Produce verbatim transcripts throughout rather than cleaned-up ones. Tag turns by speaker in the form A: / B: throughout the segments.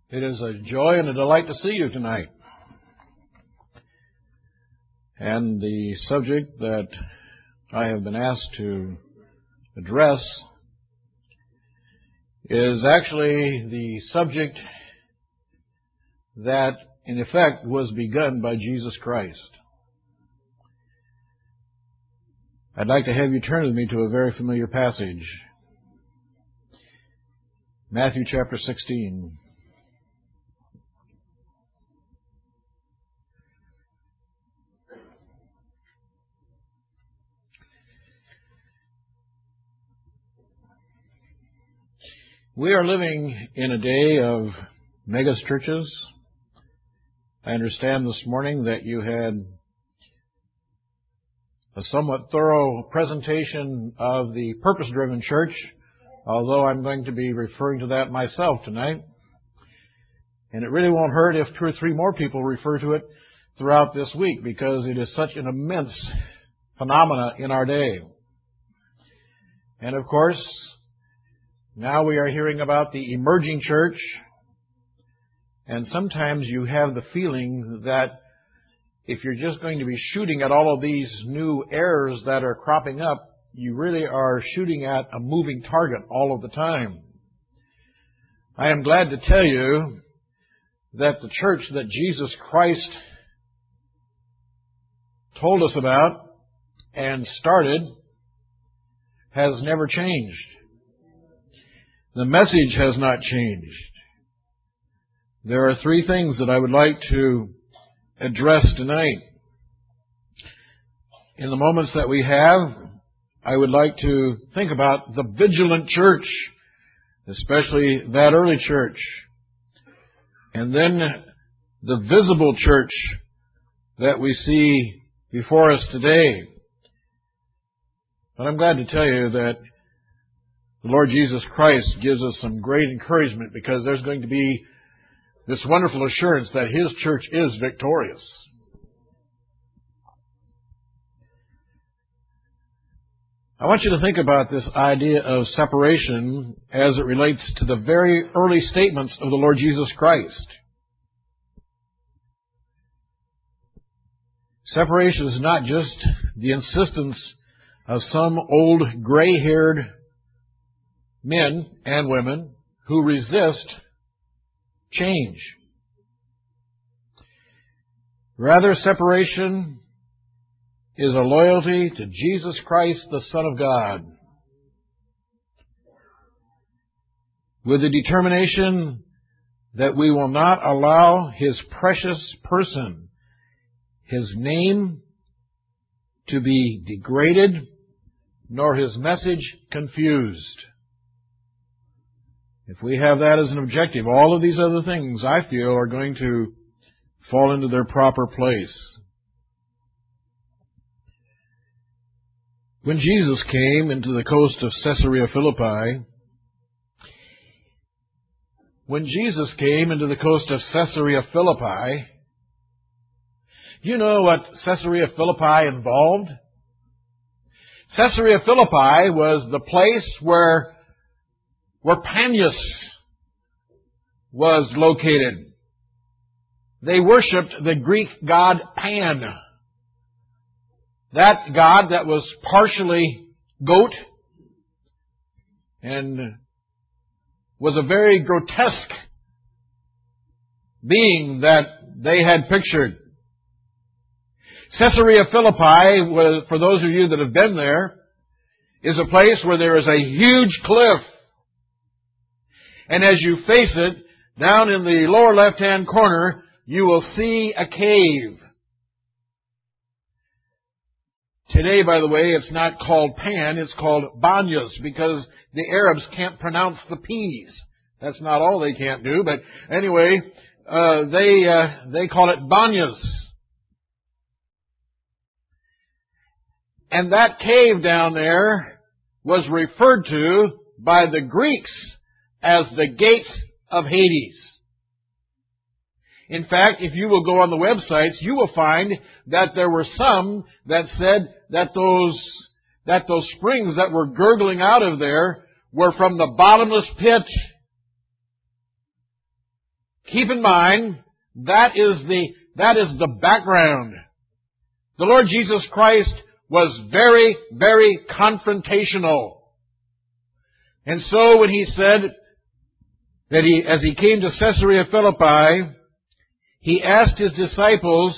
A: It is a joy and a delight to see you tonight. And the subject that I have been asked to address is actually the subject that, in effect, was begun by Jesus Christ. I'd like to have you turn with me to a very familiar passage. Matthew chapter sixteen. We are living in a day of mega churches. I understand this morning that you had a somewhat thorough presentation of the purpose-driven church, although I'm going to be referring to that myself tonight. And it really won't hurt if two or three more people refer to it throughout this week, because it is such an immense phenomena in our day. And of course, now we are hearing about the emerging church, and sometimes you have the feeling that if you're just going to be shooting at all of these new errors that are cropping up, you really are shooting at a moving target all of the time. I am glad to tell you that the church that Jesus Christ told us about and started has never changed. The message has not changed. There are three things that I would like to address tonight. In the moments that we have, I would like to think about the vigilant church, especially that early church, and then the visible church that we see before us today. But I'm glad to tell you that the Lord Jesus Christ gives us some great encouragement, because there's going to be this wonderful assurance that His church is victorious. I want you to think about this idea of separation as it relates to the very early statements of the Lord Jesus Christ. Separation is not just the insistence of some old gray-haired men and women who resist change. Rather, separation is a loyalty to Jesus Christ, the Son of God, with the determination that we will not allow His precious person, His name, to be degraded, nor His message confused. If we have that as an objective, all of these other things, I feel, are going to fall into their proper place. When Jesus came into the coast of Caesarea Philippi, when Jesus came into the coast of Caesarea Philippi, do you know what Caesarea Philippi involved? Caesarea Philippi was the place where where Panias was located. They worshipped the Greek god Pan. That god that was partially goat and was a very grotesque being that they had pictured. Caesarea Philippi, was, for those of you that have been there, is a place where there is a huge cliff. And as you face it, down in the lower left-hand corner, you will see a cave. Today, by the way, it's not called Pan, it's called Banyas, because the Arabs can't pronounce the P's. That's not all they can't do, but anyway, uh, they uh, they call it Banyas. And that cave down there was referred to by the Greeks as the gates of Hades. In fact, if you will go on the websites, you will find that there were some that said that those that those springs that were gurgling out of there were from the bottomless pit. Keep in mind, that is the, that is the background. The Lord Jesus Christ was very, very confrontational. And so when He said that He, as He came to Caesarea Philippi, He asked His disciples,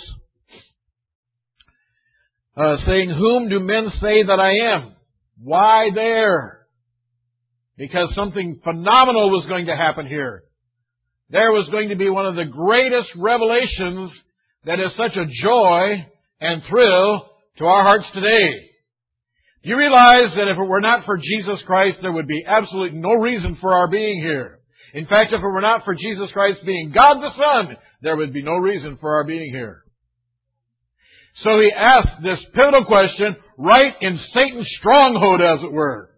A: uh, saying, "Whom do men say that I am?" Why there? Because something phenomenal was going to happen here. There was going to be one of the greatest revelations that is such a joy and thrill to our hearts today. Do you realize that if it were not for Jesus Christ, there would be absolutely no reason for our being here? In fact, if it were not for Jesus Christ being God the Son, there would be no reason for our being here. So He asked this pivotal question right in Satan's stronghold, as it were.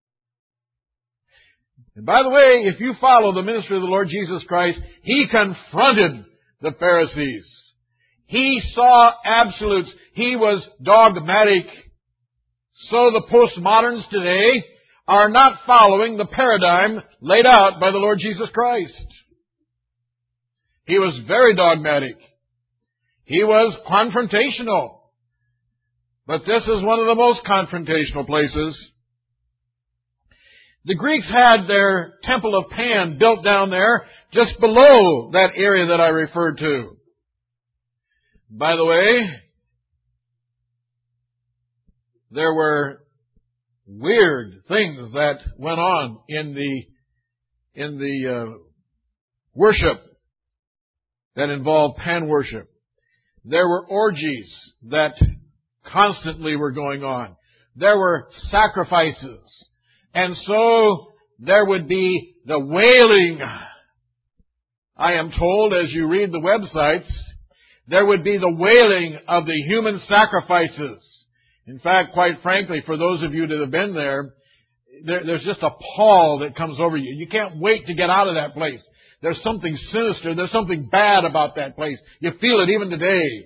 A: And by the way, if you follow the ministry of the Lord Jesus Christ, He confronted the Pharisees. He saw absolutes. He was dogmatic. So the postmoderns today are not following the paradigm laid out by the Lord Jesus Christ. He was very dogmatic. He was confrontational. But this is one of the most confrontational places. The Greeks had their temple of Pan built down there just below that area that I referred to. By the way, there were weird things that went on in the in the uh, worship that involved Pan worship. There were orgies that constantly were going on. There were sacrifices. And so there would be the wailing. I am told, as you read the websites, there would be the wailing of the human sacrifices. In fact, quite frankly, for those of you that have been there, there, there's just a pall that comes over you. You can't wait to get out of that place. There's something sinister. There's something bad about that place. You feel it even today.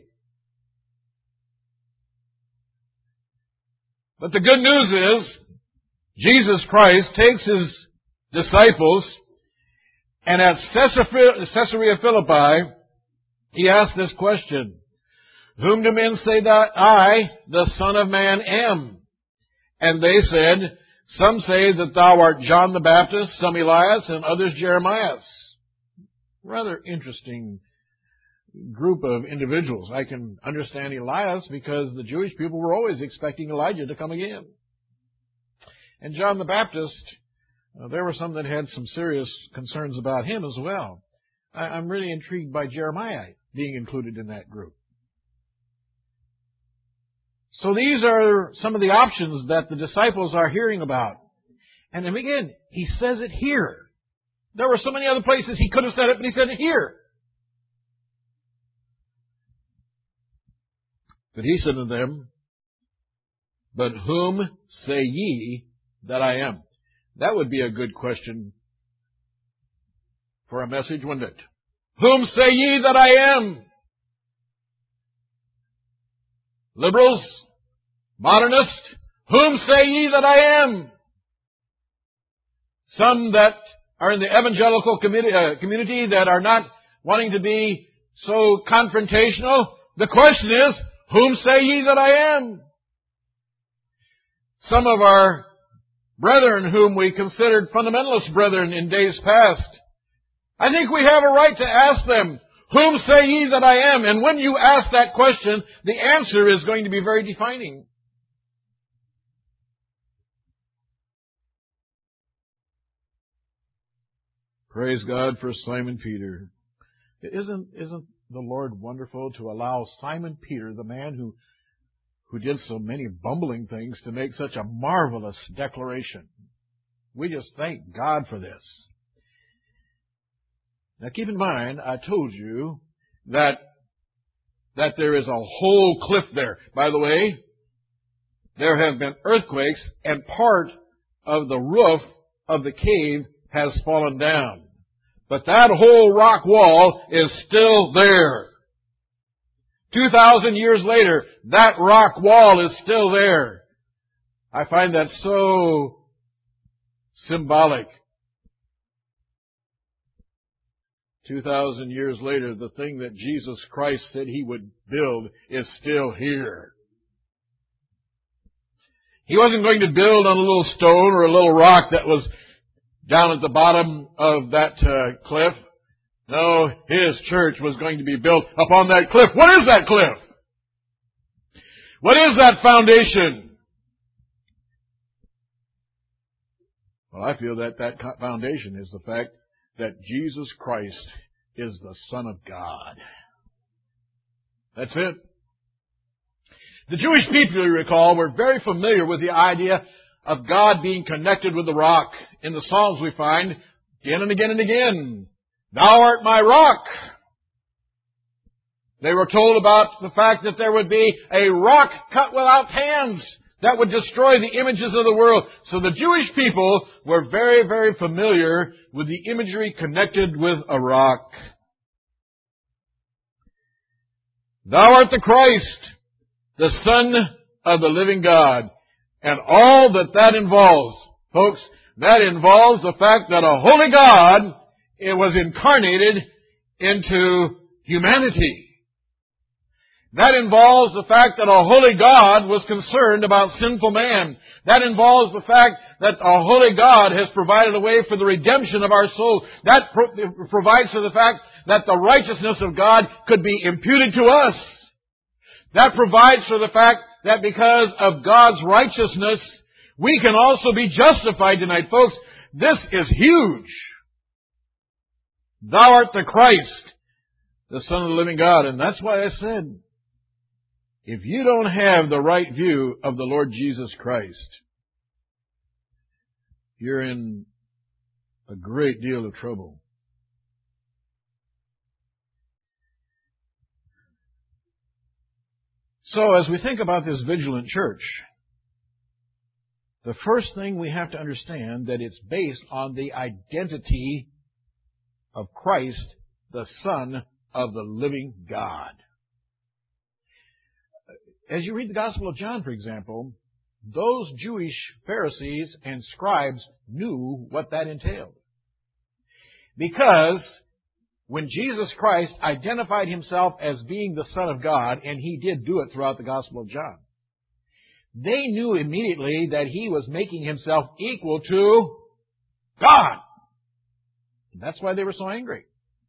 A: But the good news is, Jesus Christ takes His disciples, and at Caesarea Philippi, He asked this question: "Whom do men say that I, the Son of Man, am?" And they said, "Some say that thou art John the Baptist, some Elias, and others Jeremiah." Rather interesting group of individuals. I can understand Elias because the Jewish people were always expecting Elijah to come again. And John the Baptist, uh, there were some that had some serious concerns about him as well. I, I'm really intrigued by Jeremiah being included in that group. So these are some of the options that the disciples are hearing about. And then again, He says it here. There were so many other places He could have said it, but He said it here. But He said to them, "But whom say ye that I am?" That would be a good question for a message, wouldn't it? Whom say ye that I am? Liberals? Modernists? Whom say ye that I am? Some that are in the evangelical community, uh, community that are not wanting to be so confrontational. The question is, whom say ye that I am? Some of our brethren whom we considered fundamentalist brethren in days past, I think we have a right to ask them, whom say ye that I am? And when you ask that question, the answer is going to be very defining. Praise God for Simon Peter. Isn't, isn't the Lord wonderful to allow Simon Peter, the man who, who did so many bumbling things, to make such a marvelous declaration? We just thank God for this. Now keep in mind, I told you that, that there is a whole cliff there. By the way, there have been earthquakes and part of the roof of the cave has fallen down. But that whole rock wall is still there. Two thousand years later, that rock wall is still there. I find that so symbolic. two thousand years later, the thing that Jesus Christ said He would build is still here. He wasn't going to build on a little stone or a little rock that was down at the bottom of that uh, cliff. No, His church was going to be built upon that cliff. What is that cliff? What is that foundation? Well, I feel that that foundation is the fact that Jesus Christ is the Son of God. That's it. The Jewish people, you recall, were very familiar with the idea of God being connected with the rock. In the Psalms we find again and again and again, Thou art my rock. They were told about the fact that there would be a rock cut without hands that would destroy the images of the world. So the Jewish people were very, very familiar with the imagery connected with a rock. Thou art the Christ, the Son of the living God. And all that that involves, folks, that involves the fact that a holy God, it was incarnated into humanity. That involves the fact that a holy God was concerned about sinful man. That involves the fact that a holy God has provided a way for the redemption of our souls. That pro- provides for the fact that the righteousness of God could be imputed to us. That provides for the fact that because of God's righteousness, we can also be justified tonight. Folks, this is huge. Thou art the Christ, the Son of the living God. And that's why I said, if you don't have the right view of the Lord Jesus Christ, you're in a great deal of trouble. So as we think about this vigilant church, the first thing we have to understand that it's based on the identity of Christ, the Son of the living God. As you read the Gospel of John, for example, those Jewish Pharisees and scribes knew what that entailed. Because when Jesus Christ identified Himself as being the Son of God, and He did do it throughout the Gospel of John, they knew immediately that He was making Himself equal to God. That's why they were so angry.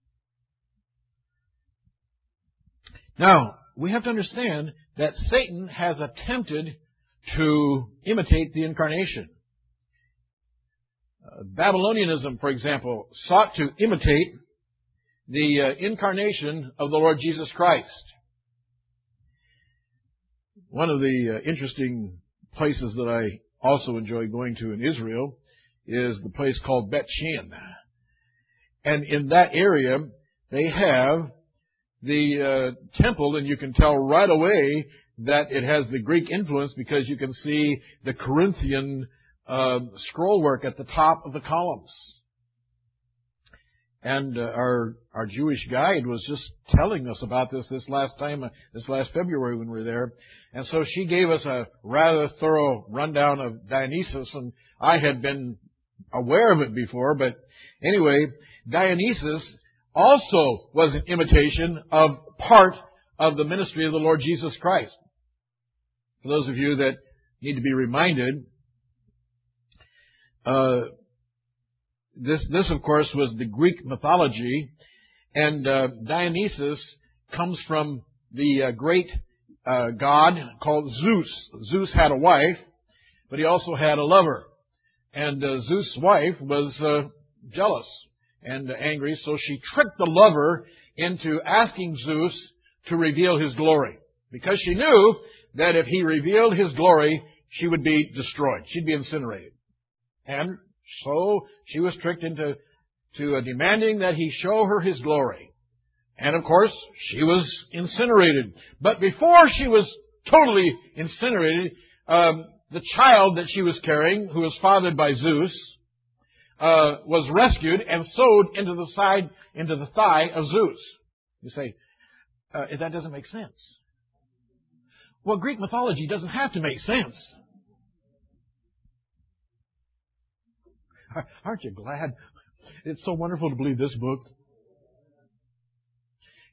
A: Now, we have to understand that Satan has attempted to imitate the incarnation. Uh, Babylonianism, for example, sought to imitate the uh, incarnation of the Lord Jesus Christ. One of the uh, interesting places that I also enjoy going to in Israel is the place called Bet Shean. And in that area, they have the uh, temple, and you can tell right away that it has the Greek influence because you can see the Corinthian uh, scroll work at the top of the columns. And uh, our our Jewish guide was just telling us about this this last time, uh, this last February when we were there. And so she gave us a rather thorough rundown of Dionysus, and I had been aware of it before, but anyway, Dionysus also was an imitation of part of the ministry of the Lord Jesus Christ. For those of you that need to be reminded, uh, this, this of course was the Greek mythology, and uh, Dionysus comes from the uh, great uh, god called Zeus. Zeus had a wife, but he also had a lover. And uh, Zeus' wife was uh, jealous and angry, so she tricked the lover into asking Zeus to reveal his glory, because she knew that if he revealed his glory, she would be destroyed. She'd be incinerated. And so she was tricked into to uh, demanding that he show her his glory. And of course, she was incinerated. But before she was totally incinerated, um, the child that she was carrying, who was fathered by Zeus, Uh, was rescued and sewed into the side, into the thigh of Zeus. You say, uh, that doesn't make sense. Well, Greek mythology doesn't have to make sense. Aren't you glad? It's so wonderful to believe this book.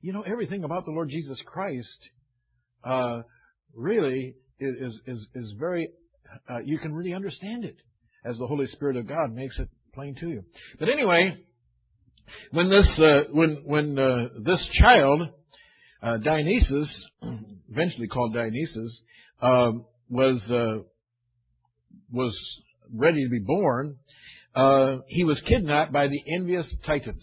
A: you know, everything about the Lord Jesus Christ uh, really is is is very. Uh, you can really understand it as the Holy Spirit of God makes it plain to you. But anyway, when this uh, when when uh, this child uh, Dionysus, eventually called Dionysus, uh, was uh, was ready to be born, uh, he was kidnapped by the envious Titans.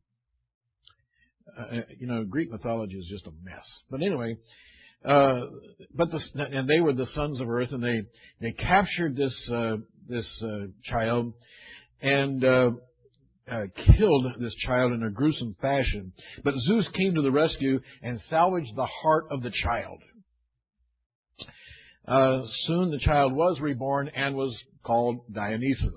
A: Uh, you know, Greek mythology is just a mess. But anyway, uh, but the, and they were the sons of Earth, and they they captured this uh, this uh, child and uh, uh, killed this child in a gruesome fashion. But Zeus came to the rescue and salvaged the heart of the child. Uh, soon the child was reborn and was called Dionysus.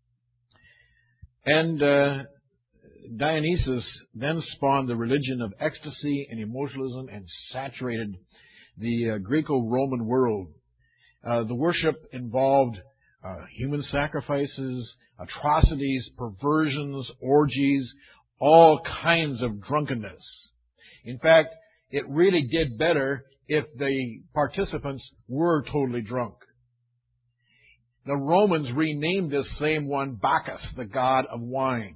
A: And uh, Dionysus then spawned the religion of ecstasy and emotionalism and saturated the uh, Greco-Roman world. Uh, the worship involved uh, human sacrifices, atrocities, perversions, orgies, all kinds of drunkenness. In fact, it really did better if the participants were totally drunk. The Romans renamed this same one Bacchus, the god of wine.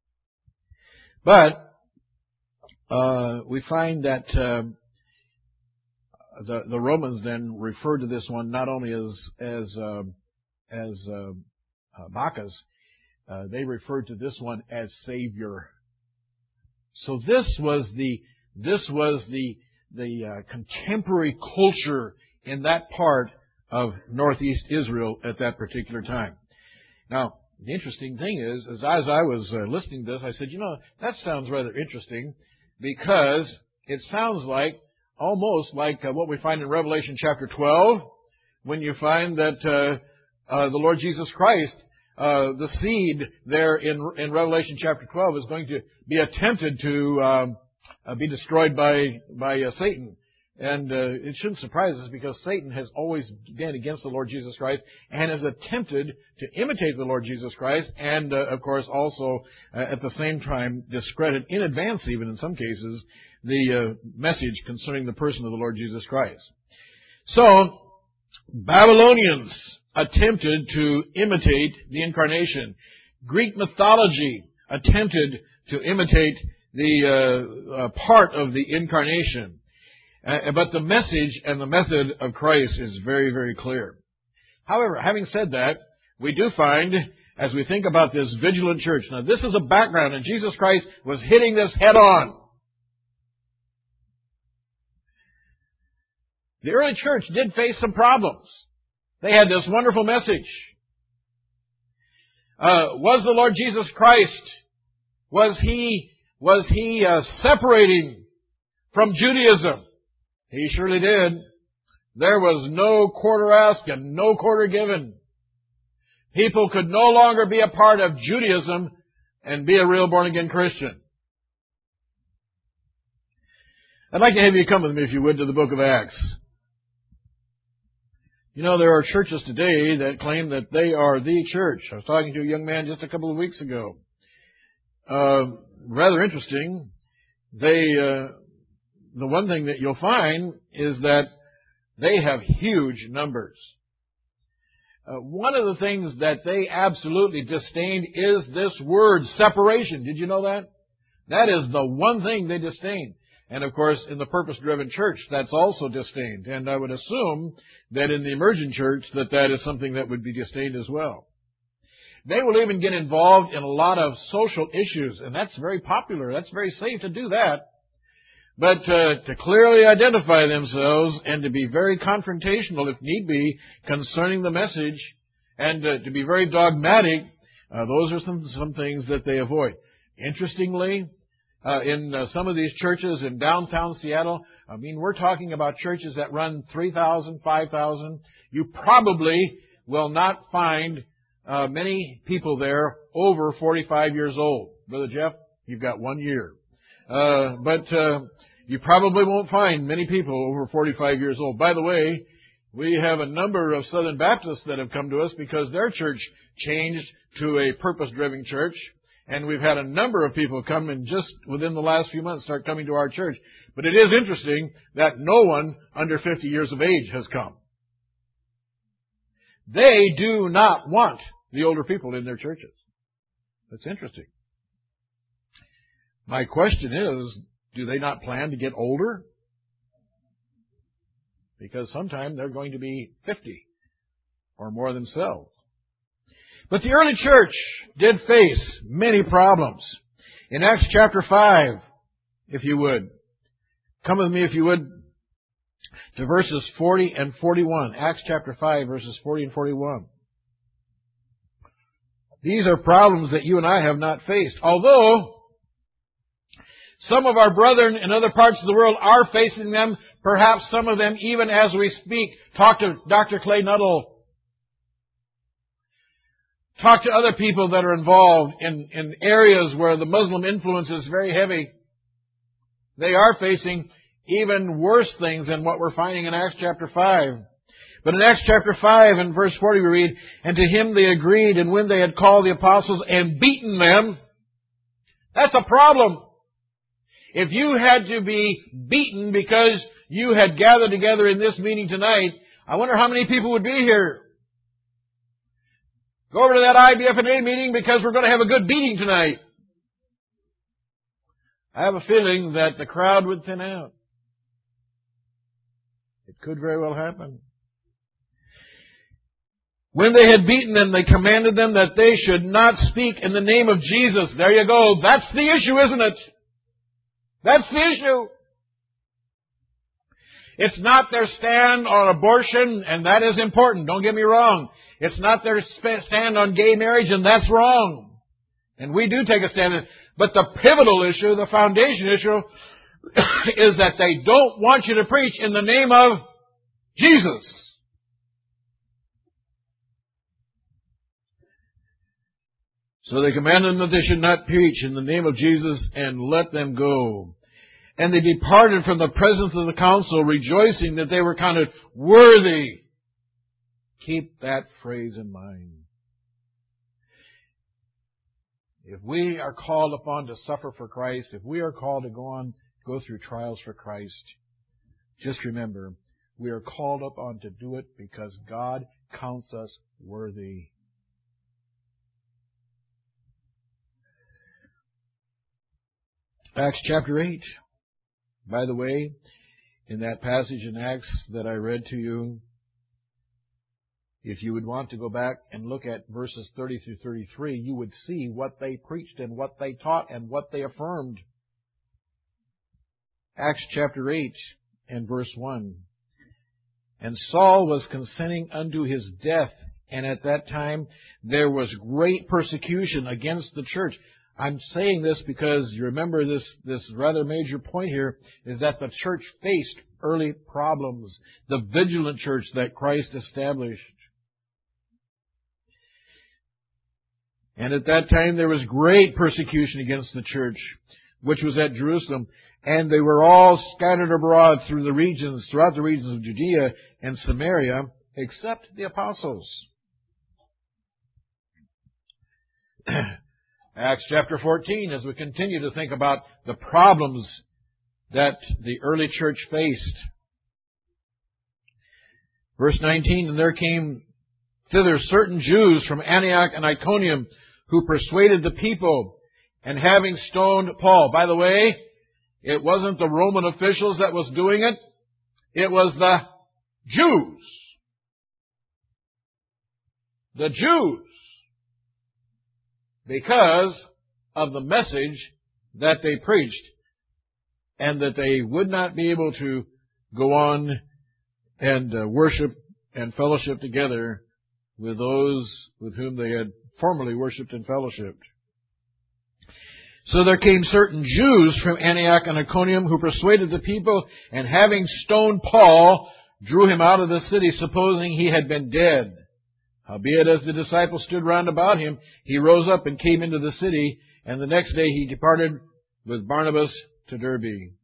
A: But uh, we find that uh, the the Romans then referred to this one not only as as uh, as uh, uh, Bacchus, uh, they referred to this one as Savior. So this was the this was the the uh, contemporary culture in that part of northeast Israel at that particular time. Now, the interesting thing is, as as I was uh, listening to this, I said, you know, that sounds rather interesting because it sounds like almost like uh, what we find in Revelation chapter twelve, when you find that uh, uh, the Lord Jesus Christ, uh, the seed there in in Revelation chapter twelve, is going to be attempted to um, uh, be destroyed by by uh, Satan. And uh, it shouldn't surprise us because Satan has always been against the Lord Jesus Christ and has attempted to imitate the Lord Jesus Christ and, uh, of course, also uh, at the same time discredit in advance, even in some cases, the uh, message concerning the person of the Lord Jesus Christ. So, Babylonians attempted to imitate the incarnation. Greek mythology attempted to imitate the uh, uh, part of the incarnation. Uh, but the message and the method of Christ is very, very clear. However, having said that, we do find, as we think about this vigilant church, now this is a background, and Jesus Christ was hitting this head on. The early church did face some problems. They had this wonderful message. Uh, was the Lord Jesus Christ, was He, was He uh, separating from Judaism? He surely did. There was no quarter asked and no quarter given. People could no longer be a part of Judaism and be a real born-again Christian. I'd like to have you come with me, if you would, to the book of Acts. You know, there are churches today that claim that they are the church. I was talking to a young man just a couple of weeks ago. Uh, rather interesting. They... Uh, The one thing that you'll find is that they have huge numbers. Uh, one of the things that they absolutely disdained is this word, separation. Did you know that? That is the one thing they disdained. And of course, in the purpose-driven church, that's also disdained. And I would assume that in the emergent church, that that is something that would be disdained as well. They will even get involved in a lot of social issues, and that's very popular. That's very safe to do that. But uh, to clearly identify themselves and to be very confrontational, if need be, concerning the message, and uh, to be very dogmatic, uh, those are some, some things that they avoid. Interestingly, uh, in uh, some of these churches in downtown Seattle, I mean, we're talking about churches that run three thousand, five thousand. You probably will not find uh, many people there over forty-five years old. Brother Jeff, you've got one year. Uh, but uh, you probably won't find many people over forty-five years old. By the way, we have a number of Southern Baptists that have come to us because their church changed to a purpose-driven church. And we've had a number of people come and just within the last few months start coming to our church. But it is interesting that no one under fifty years of age has come. They do not want the older people in their churches. That's interesting. My question is, do they not plan to get older? Because sometime they're going to be fifty or more themselves. But the early church did face many problems. In Acts chapter five, if you would, come with me if you would, to verses forty and forty-one. Acts chapter five, verses forty and forty-one. These are problems that you and I have not faced. Although some of our brethren in other parts of the world are facing them, perhaps some of them even as we speak. Talk to Doctor Clay Nuttall. Talk to other people that are involved in, in areas where the Muslim influence is very heavy. They are facing even worse things than what we're finding in Acts chapter five. But in Acts chapter five and verse forty we read, "And to him they agreed, and when they had called the apostles and beaten them," that's a problem. If you had to be beaten because you had gathered together in this meeting tonight, I wonder how many people would be here. Go over to that I B F N A meeting because we're going to have a good beating tonight. I have a feeling that the crowd would thin out. It could very well happen. When they had beaten them, they commanded them that they should not speak in the name of Jesus. There you go. That's the issue, isn't it? That's the issue. It's not their stand on abortion, and that is important. Don't get me wrong. It's not their stand on gay marriage, and that's wrong. And we do take a stand. But the pivotal issue, the foundation issue, is that they don't want you to preach in the name of Jesus. So they commanded them that they should not preach in the name of Jesus, and let them go. And they departed from the presence of the council, rejoicing that they were counted worthy. Keep that phrase in mind. If we are called upon to suffer for Christ, if we are called to go on, go through trials for Christ, just remember, we are called upon to do it because God counts us worthy. Acts chapter eight. By the way, in that passage in Acts that I read to you, if you would want to go back and look at verses thirty through thirty-three, you would see what they preached and what they taught and what they affirmed. Acts chapter eight and verse one. "And Saul was consenting unto his death, and at that time there was great persecution against the church." I'm saying this because you remember this, this rather major point here is that the church faced early problems. The vigilant church that Christ established. And at that time there was great persecution against the church, which was at Jerusalem. And they were all scattered abroad through the regions, throughout the regions of Judea and Samaria, except the apostles. Acts chapter fourteen, as we continue to think about the problems that the early church faced. Verse nineteen, "And there came thither certain Jews from Antioch and Iconium, who persuaded the people, and having stoned Paul." By the way, it wasn't the Roman officials that was doing it. It was the Jews. The Jews. Because of the message that they preached, and that they would not be able to go on and uh, worship and fellowship together with those with whom they had formerly worshipped and fellowshipped. "So there came certain Jews from Antioch and Iconium, who persuaded the people, and having stoned Paul, drew him out of the city, supposing he had been dead. Howbeit, as the disciples stood round about him, he rose up and came into the city, and the next day he departed with Barnabas to Derbe."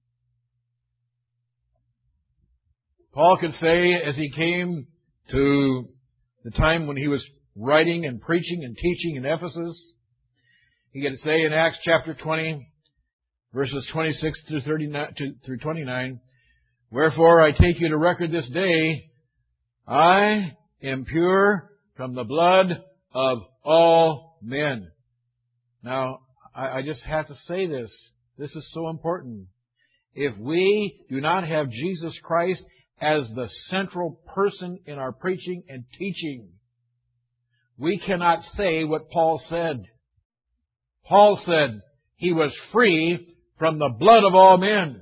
A: Paul could say, as he came to the time when he was writing and preaching and teaching in Ephesus, He can say in Acts chapter twenty, verses twenty-six through thirty-nine through twenty-nine, "Wherefore I take you to record this day, I am pure from the blood of all men." Now, I, I just have to say this. This is so important. If we do not have Jesus Christ as the central person in our preaching and teaching, we cannot say what Paul said. Paul said he was free from the blood of all men.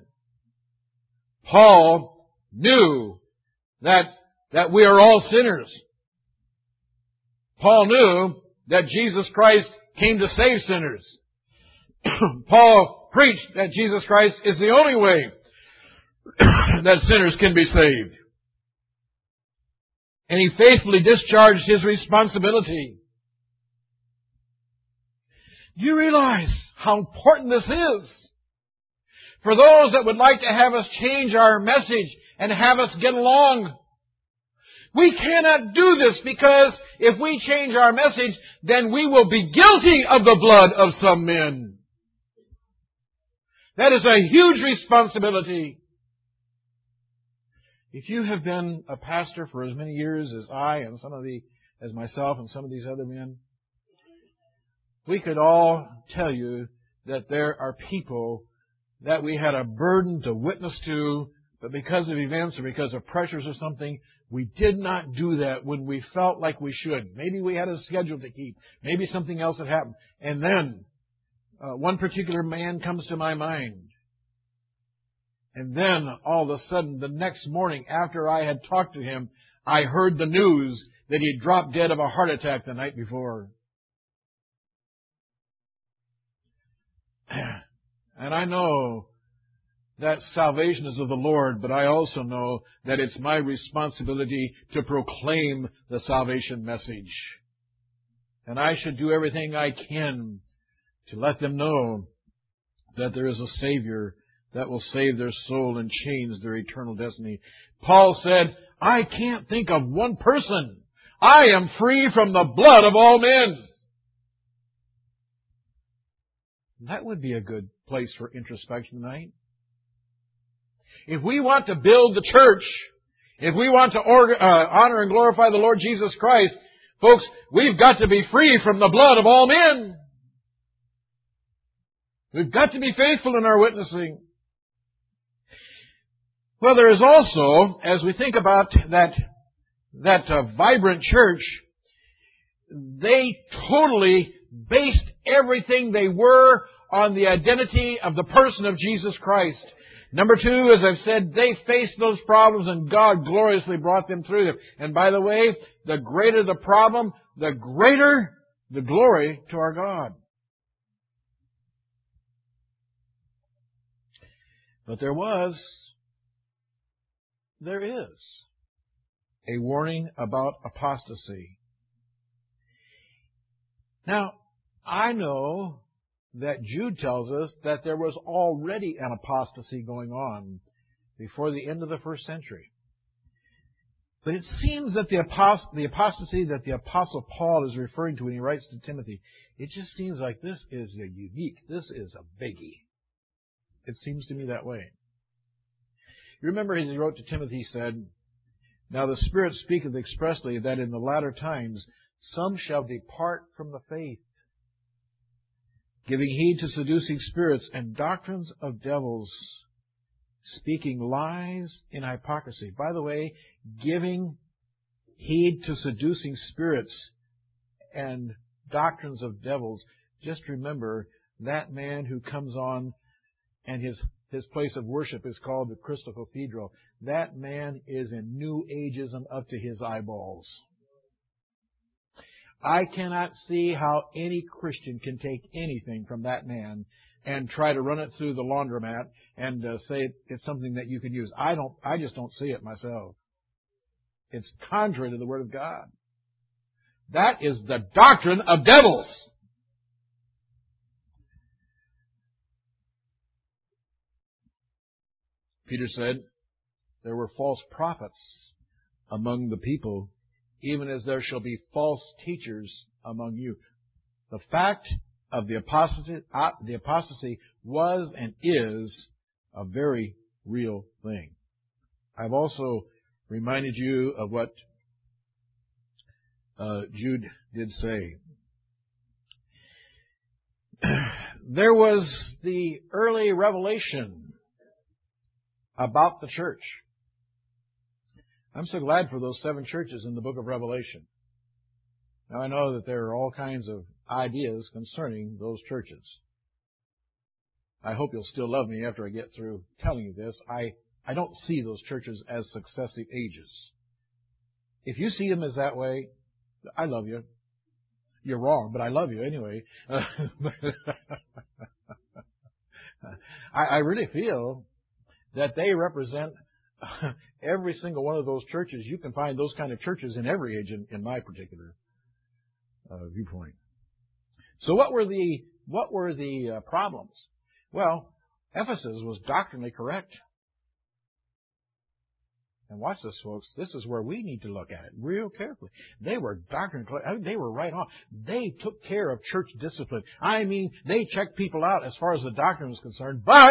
A: Paul knew that, that we are all sinners. Paul knew that Jesus Christ came to save sinners. Paul preached that Jesus Christ is the only way that sinners can be saved. And he faithfully discharged his responsibility. Do you realize how important this is? For those that would like to have us change our message and have us get along, we cannot do this, because if we change our message, then we will be guilty of the blood of some men. That is a huge responsibility. If you have been a pastor for as many years as I and some of the, as myself and some of these other men, we could all tell you that there are people that we had a burden to witness to, but because of events or because of pressures or something, we did not do that when we felt like we should. Maybe we had a schedule to keep. Maybe something else had happened. And then uh, one particular man comes to my mind. And then all of a sudden, the next morning after I had talked to him, I heard the news that he had dropped dead of a heart attack the night before. And I know that salvation is of the Lord, but I also know that it's my responsibility to proclaim the salvation message. And I should do everything I can to let them know that there is a Savior that will save their soul and change their eternal destiny. Paul said, I can't think of one person. I am free from the blood of all men. That would be a good place for introspection tonight. If we want to build the church, if we want to orga- uh, honor and glorify the Lord Jesus Christ, folks, we've got to be free from the blood of all men. We've got to be faithful in our witnessing. Well, there is also, as we think about that, that uh, vibrant church, they totally based everything they were on the identity of the person of Jesus Christ. Number two, as I've said, they faced those problems and God gloriously brought them through them. And by the way, the greater the problem, the greater the glory to our God. But there was, there is, a warning about apostasy. Now, I know that Jude tells us that there was already an apostasy going on before the end of the first century. But it seems that the, apost- the apostasy that the Apostle Paul is referring to when he writes to Timothy, it just seems like this is a unique, this is a biggie. It seems to me that way. You remember as he wrote to Timothy, he said, Now the Spirit speaketh expressly that in the latter times some shall depart from the faith, giving heed to seducing spirits and doctrines of devils, speaking lies in hypocrisy. By the way, giving heed to seducing spirits and doctrines of devils. Just remember, that man who comes on and his, his place of worship is called the Crystal Cathedral. That man is in New Ageism up to his eyeballs. I cannot see how any Christian can take anything from that man and try to run it through the laundromat and uh, say it's something that you can use. I don't. I just don't see it myself. It's contrary to the Word of God. That is the doctrine of devils. Peter said, there were false prophets among the people, even as there shall be false teachers among you. The fact of the apostasy, uh, the apostasy was and is a very real thing. I've also reminded you of what uh, Jude did say. There was the early revelation about the church. I'm so glad for those seven churches in the book of Revelation. Now, I know that there are all kinds of ideas concerning those churches. I hope you'll still love me after I get through telling you this. I, I don't see those churches as successive ages. If you see them as that way, I love you. You're wrong, but I love you anyway. I, I really feel that they represent every single one of those churches. You can find those kind of churches in every age in, in my particular uh, viewpoint. So what were the what were the uh, problems? Well, Ephesus was doctrinally correct. And watch this, folks. This is where we need to look at it real carefully. They were doctrinally correct. I mean, they were right on. They took care of church discipline. I mean, they checked people out as far as the doctrine was concerned, but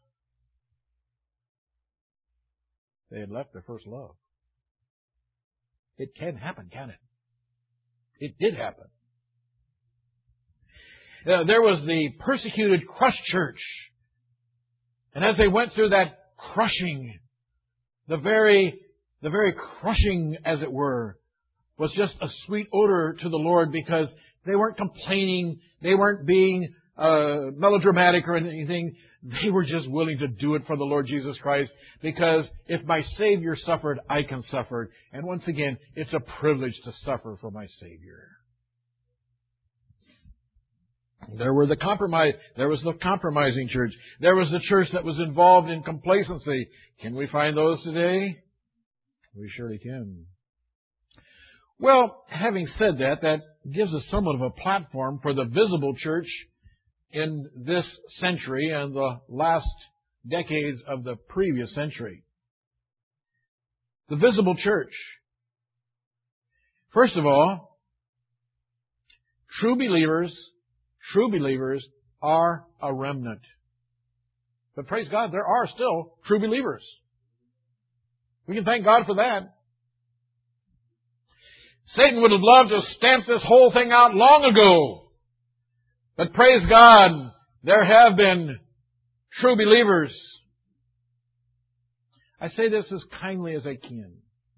A: they had left their first love. It can happen, can it? It did happen. Uh, there was the persecuted, crushed church. And as they went through that crushing, the very, the very crushing, as it were, was just a sweet odor to the Lord because they weren't complaining, they weren't being uh, melodramatic or anything. They were just willing to do it for the Lord Jesus Christ because if my Savior suffered, I can suffer. And once again, it's a privilege to suffer for my Savior. There were the compromise. There was the compromising church. There was the church that was involved in complacency. Can we find those today? We surely can. Well, having said that, that gives us somewhat of a platform for the visible church in this century and the last decades of the previous century. The visible church. First of all, true believers True believers are a remnant. But praise God, there are still true believers. We can thank God for that. Satan would have loved to stamp this whole thing out long ago. But praise God, there have been true believers. I say this as kindly as I can.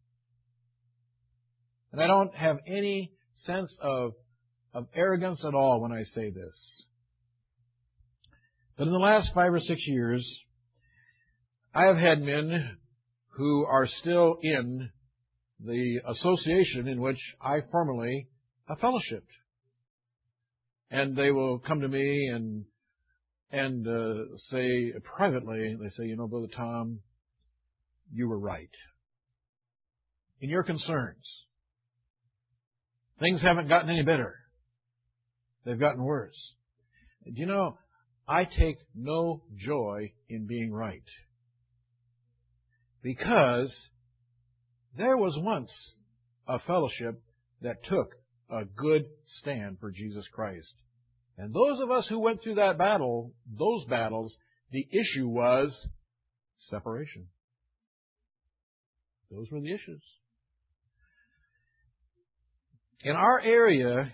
A: And I don't have any sense of of arrogance at all when I say this. But in the last five or six years, I have had men who are still in the association in which I formerly fellowshipped. And they will come to me and and uh, say privately, they say, you know, Brother Tom, you were right in your concerns. Things haven't gotten any better. They've gotten worse. Do you know, I take no joy in being right. Because there was once a fellowship that took a good stand for Jesus Christ. And those of us who went through that battle, those battles, the issue was separation. Those were the issues. In our area,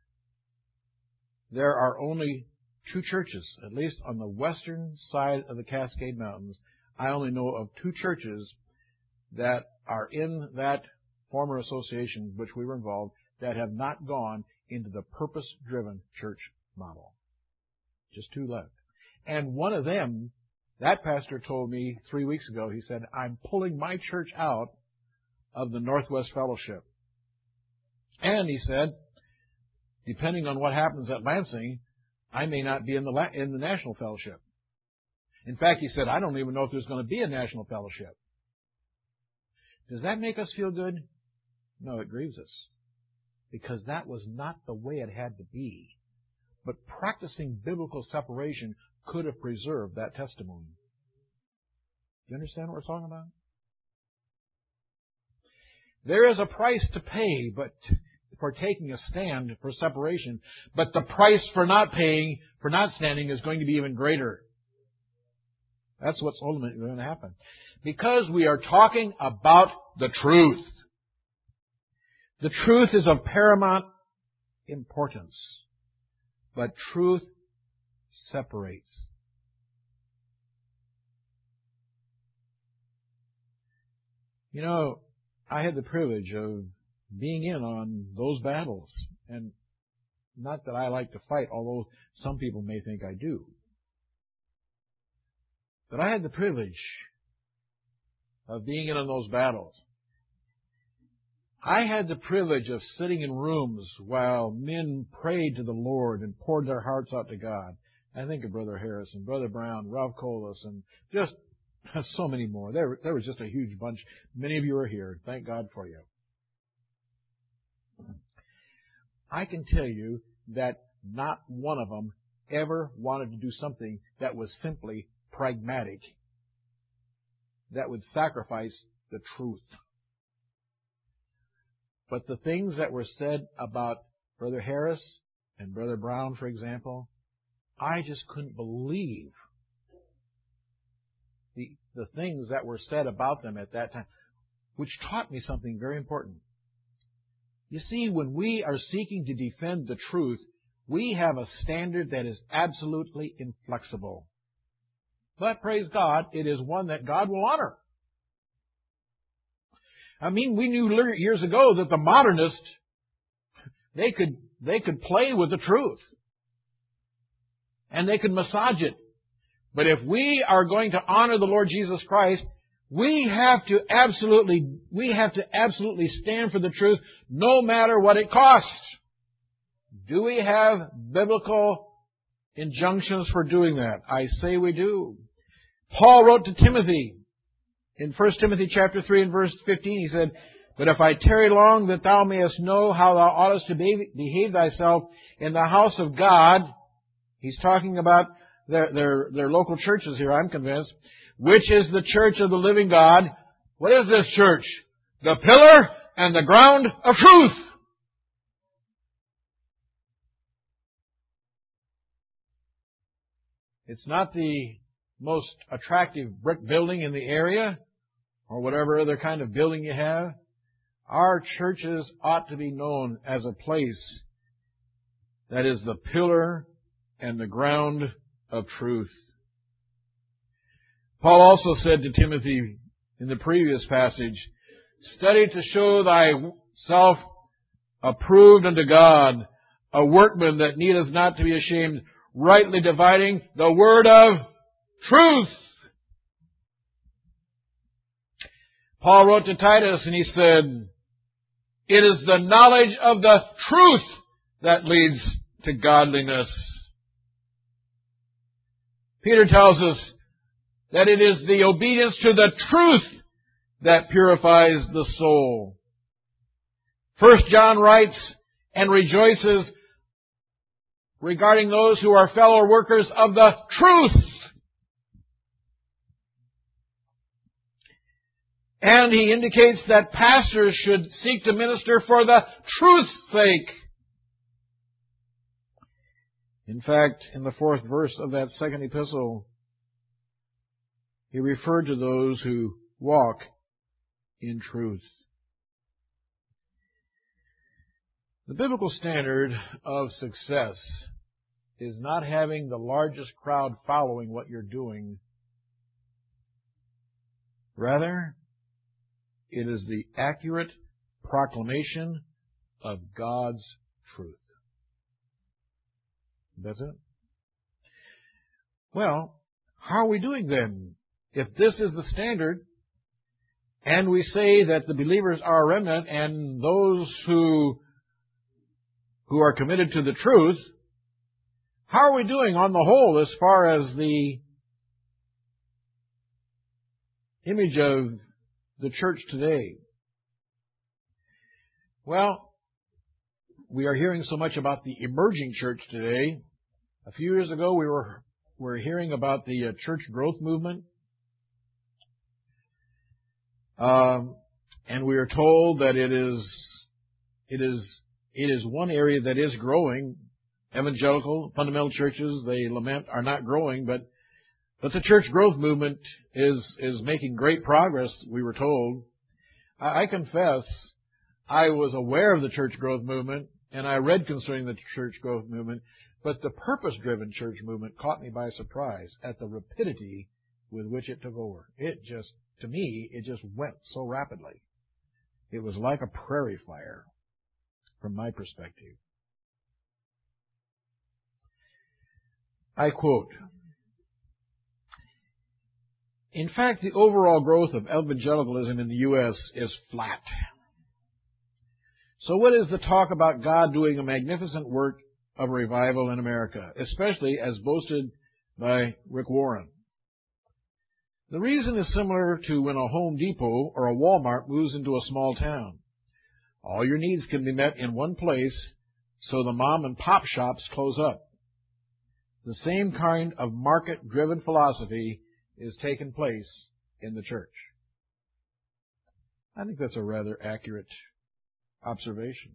A: there are only two churches, at least on the western side of the Cascade Mountains. I only know of two churches that are in that former association which we were involved that have not gone into the purpose-driven church model. Just two left. And one of them, that pastor told me three weeks ago, he said, I'm pulling my church out of the Northwest Fellowship. And he said, depending on what happens at Lansing, I may not be in the in the National Fellowship. In fact, he said, I don't even know if there's going to be a National Fellowship. Does that make us feel good? No, it grieves us. Because that was not the way it had to be. But practicing biblical separation could have preserved that testimony. Do you understand what we're talking about? There is a price to pay, but for taking a stand for separation, but the price for not paying, for not standing, is going to be even greater. That's what's ultimately going to happen. Because we are talking about the truth. The truth is of paramount importance. But truth separates. You know, I had the privilege of being in on those battles. And not that I like to fight, although some people may think I do. But I had the privilege of being in on those battles. I had the privilege of sitting in rooms while men prayed to the Lord and poured their hearts out to God. I think of Brother Harris and Brother Brown, Ralph Colas, and just so many more. There, there was just a huge bunch. Many of you are here. Thank God for you. I can tell you that not one of them ever wanted to do something that was simply pragmatic, that would sacrifice the truth. But the things that were said about Brother Harris and Brother Brown, for example, I just couldn't believe the, the things that were said about them at that time, which taught me something very important. You see, when we are seeking to defend the truth, we have a standard that is absolutely inflexible. But praise God, it is one that God will honor. I mean, we knew years ago that the modernists, they could, they could play with the truth. And they could massage it. But if we are going to honor the Lord Jesus Christ, we have to absolutely, we have to absolutely stand for the truth no matter what it costs. Do we have biblical injunctions for doing that? I say we do. Paul wrote to Timothy in First Timothy chapter three and verse fifteen. He said, "But if I tarry long, that thou mayest know how thou oughtest to behave thyself in the house of God." He's talking about their, their, their local churches here, I'm convinced. "Which is the church of the living God." What is this church? The pillar and the ground of truth. It's not the most attractive brick building in the area or whatever other kind of building you have. Our churches ought to be known as a place that is the pillar and the ground of truth. Paul also said to Timothy in the previous passage, "Study to show thyself approved unto God, a workman that needeth not to be ashamed, rightly dividing the word of truth." Paul wrote to Titus and he said, "It is the knowledge of the truth that leads to godliness." Peter tells us that it is the obedience to the truth that purifies the soul. First John writes and rejoices regarding those who are fellow workers of the truth. And he indicates that pastors should seek to minister for the truth's sake. In fact, in the fourth verse of that second epistle, he referred to those who walk in truth. The biblical standard of success is not having the largest crowd following what you're doing. Rather, it is the accurate proclamation of God's truth. That's it. Well, how are we doing then? If this is the standard, and we say that the believers are a remnant and those who, who are committed to the truth, how are we doing on the whole as far as the image of the church today? Well, we are hearing so much about the emerging church today. A few years ago, we were, we were hearing about the uh, church growth movement. Um, and we are told that it is, it is it is one area that is growing. Evangelical, fundamental churches, they lament, are not growing, but but the church growth movement is is making great progress, we were told. I, I confess, I was aware of the church growth movement, and I read concerning the church growth movement, but the purpose-driven church movement caught me by surprise at the rapidity with which it took over. It just, to me, it just went so rapidly. It was like a prairie fire, from my perspective. I quote, "In fact, the overall growth of evangelicalism in the U S is flat. So what is the talk about God doing a magnificent work of revival in America, especially as boasted by Rick Warren? The reason is similar to when a Home Depot or a Walmart moves into a small town. All your needs can be met in one place, so the mom and pop shops close up. The same kind of market-driven philosophy is taking place in the church." I think that's a rather accurate observation.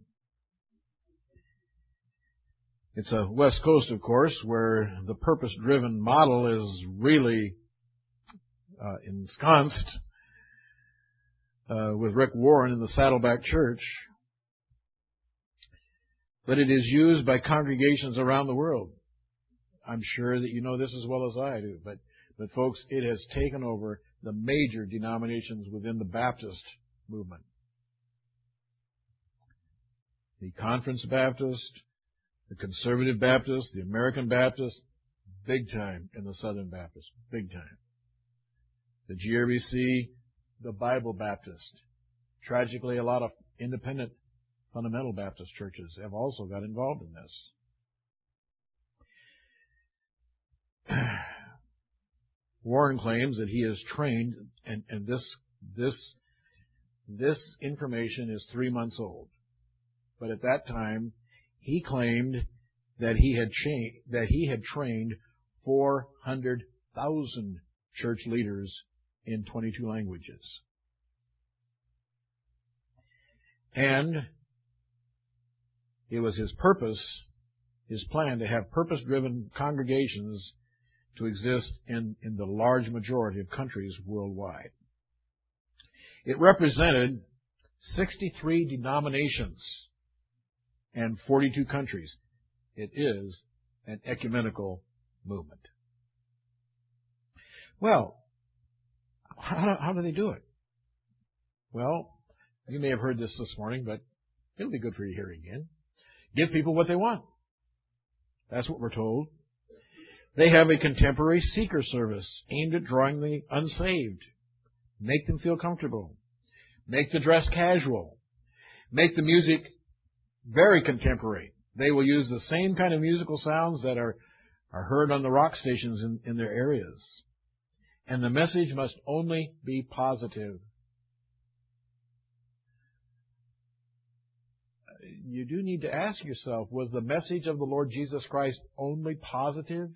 A: It's a West Coast, of course, where the purpose-driven model is really uh, ensconced uh, with Rick Warren in the Saddleback Church. But it is used by congregations around the world. I'm sure that you know this as well as I do. But, but folks, it has taken over the major denominations within the Baptist movement. The Conference Baptist, the Conservative Baptist, the American Baptist, big time in the Southern Baptist, big time. The G R B C, the Bible Baptist. Tragically, a lot of independent fundamental Baptist churches have also got involved in this. Warren claims that he is trained, and, and this this this information is three months old. But at that time, he claimed that he had cha- that he had trained four hundred thousand church leaders in twenty-two languages. And it was his purpose, his plan, to have purpose-driven congregations to exist in, in the large majority of countries worldwide. It represented sixty-three denominations and forty-two countries. It is an ecumenical movement. Well, how, how do they do it? Well, you may have heard this this morning, but it'll be good for you to hear it again. Give people what they want. That's what we're told. They have a contemporary seeker service aimed at drawing the unsaved. Make them feel comfortable. Make the dress casual. Make the music very contemporary. They will use the same kind of musical sounds that are, are heard on the rock stations in, in their areas. And the message must only be positive. You do need to ask yourself, was the message of the Lord Jesus Christ only positive?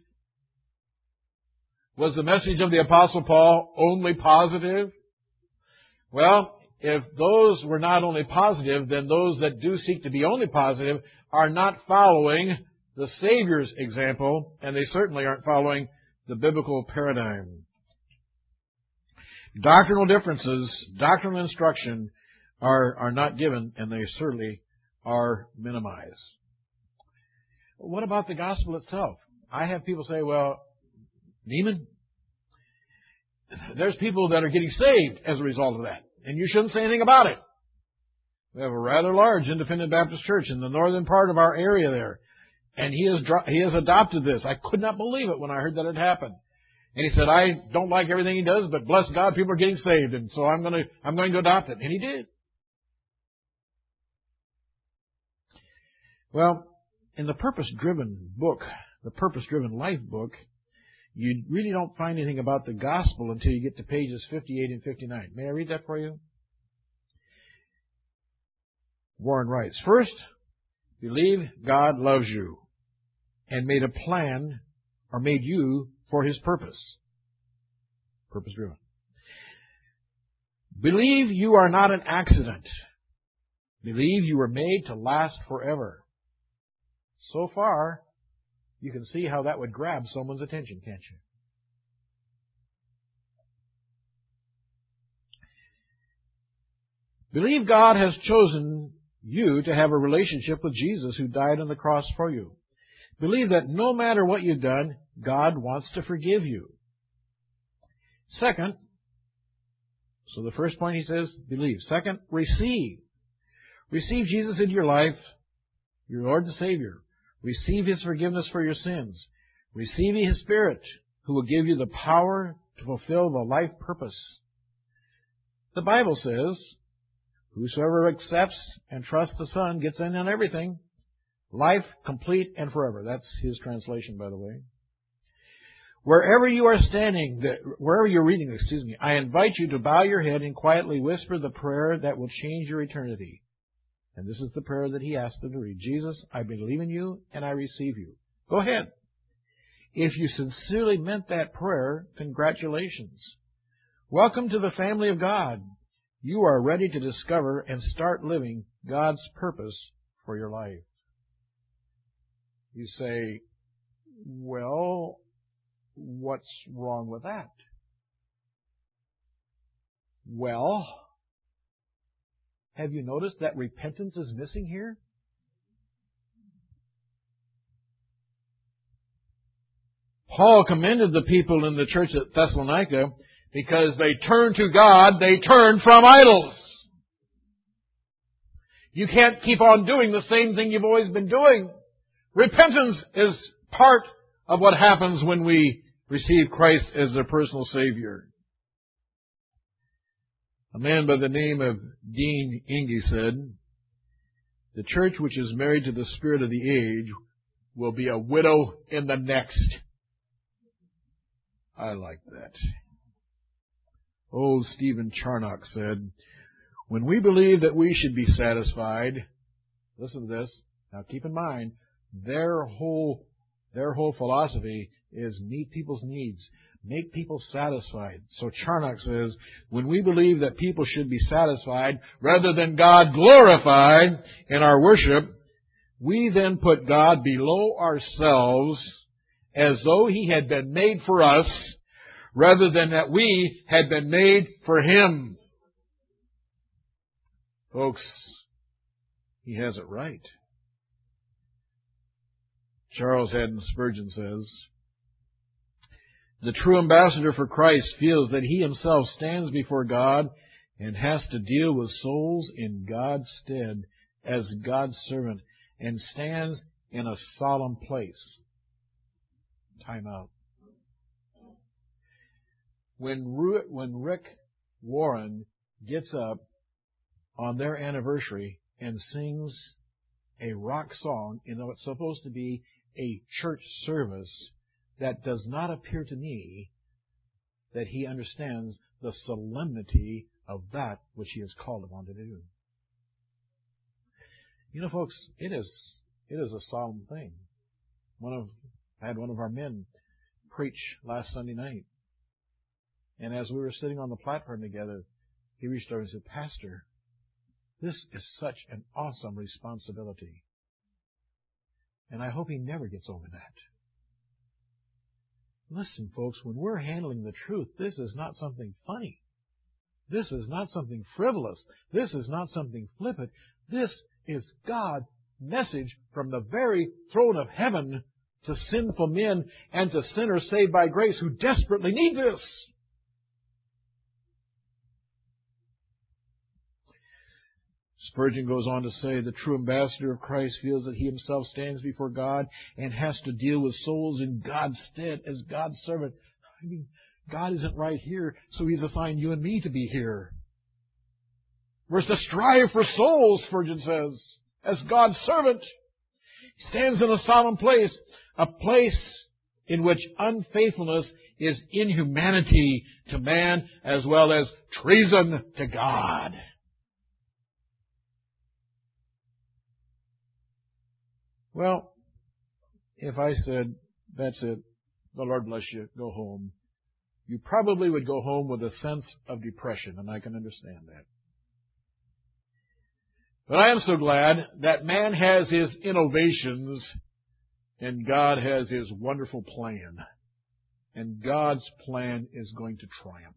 A: Was the message of the Apostle Paul only positive? Well, if those were not only positive, then those that do seek to be only positive are not following the Savior's example, and they certainly aren't following the biblical paradigm. Doctrinal differences, doctrinal instruction are, are not given, and they certainly are minimized. What about the gospel itself? I have people say, well, Neiman, there's people that are getting saved as a result of that, and you shouldn't say anything about it. We have a rather large independent Baptist church in the northern part of our area there, and he has he has adopted this. I could not believe it when I heard that it happened. And he said, I don't like everything he does, but bless God, people are getting saved, and so I'm going to I'm going to adopt it. And he did. Well, in the purpose-driven book, the purpose-driven life book, you really don't find anything about the gospel until you get to pages fifty-eight and fifty-nine. May I read that for you? Warren writes, first, believe God loves you and made a plan or made you for His purpose. Purpose-driven. Believe you are not an accident. Believe you were made to last forever. So far, you can see how that would grab someone's attention, can't you? Believe God has chosen you to have a relationship with Jesus who died on the cross for you. Believe that no matter what you've done, God wants to forgive you. Second, so the first point he says, believe. Second, receive. Receive Jesus into your life, your Lord and Savior. Receive His forgiveness for your sins. Receive His Spirit, who will give you the power to fulfill the life purpose. The Bible says, whosoever accepts and trusts the Son gets in on everything. Life complete and forever. That's his translation, by the way. Wherever you are standing, wherever you're reading, excuse me, I invite you to bow your head and quietly whisper the prayer that will change your eternity. And this is the prayer that he asked them to read. Jesus, I believe in you and I receive you. Go ahead. If you sincerely meant that prayer, congratulations. Welcome to the family of God. You are ready to discover and start living God's purpose for your life. You say, well, what's wrong with that? Well, have you noticed that repentance is missing here? Paul commended the people in the church at Thessalonica because they turned to God, they turned from idols. You can't keep on doing the same thing you've always been doing. Repentance is part of what happens when we receive Christ as a personal Savior. A man by the name of Dean Inge said, the church which is married to the spirit of the age will be a widow in the next. I like that. Old Stephen Charnock said, when we believe that we should be satisfied, listen to this, now keep in mind, their whole, their whole philosophy is meet people's needs, make people satisfied. So Charnock says, when we believe that people should be satisfied rather than God glorified in our worship, we then put God below ourselves as though He had been made for us rather than that we had been made for Him. Folks, he has it right. Charles Haddon Spurgeon says, the true ambassador for Christ feels that he himself stands before God and has to deal with souls in God's stead as God's servant and stands in a solemn place. Time out. When, Ru- when Rick Warren gets up on their anniversary and sings a rock song in what's supposed to be a church service, that does not appear to me that he understands the solemnity of that which he is called upon to do. You know, folks, it is it is a solemn thing. One of I had one of our men preach last Sunday night, and as we were sitting on the platform together, he reached over and said, Pastor, this is such an awesome responsibility. And I hope he never gets over that. Listen, folks, when we're handling the truth, this is not something funny. This is not something frivolous. This is not something flippant. This is God's message from the very throne of heaven to sinful men and to sinners saved by grace who desperately need this. Spurgeon goes on to say, the true ambassador of Christ feels that he himself stands before God and has to deal with souls in God's stead as God's servant. I mean, God isn't right here, so He's assigned you and me to be here. We're to strive for souls, Spurgeon says, as God's servant. He stands in a solemn place, a place in which unfaithfulness is inhumanity to man as well as treason to God. Well, if I said, that's it, the Lord bless you, go home, you probably would go home with a sense of depression, and I can understand that. But I am so glad that man has his innovations and God has His wonderful plan. And God's plan is going to triumph.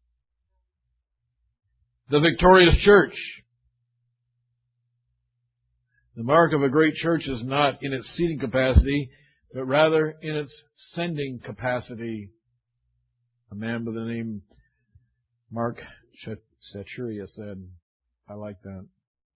A: The victorious church. The mark of a great church is not in its seating capacity, but rather in its sending capacity. A man by the name Mark Stachuria said, I like that.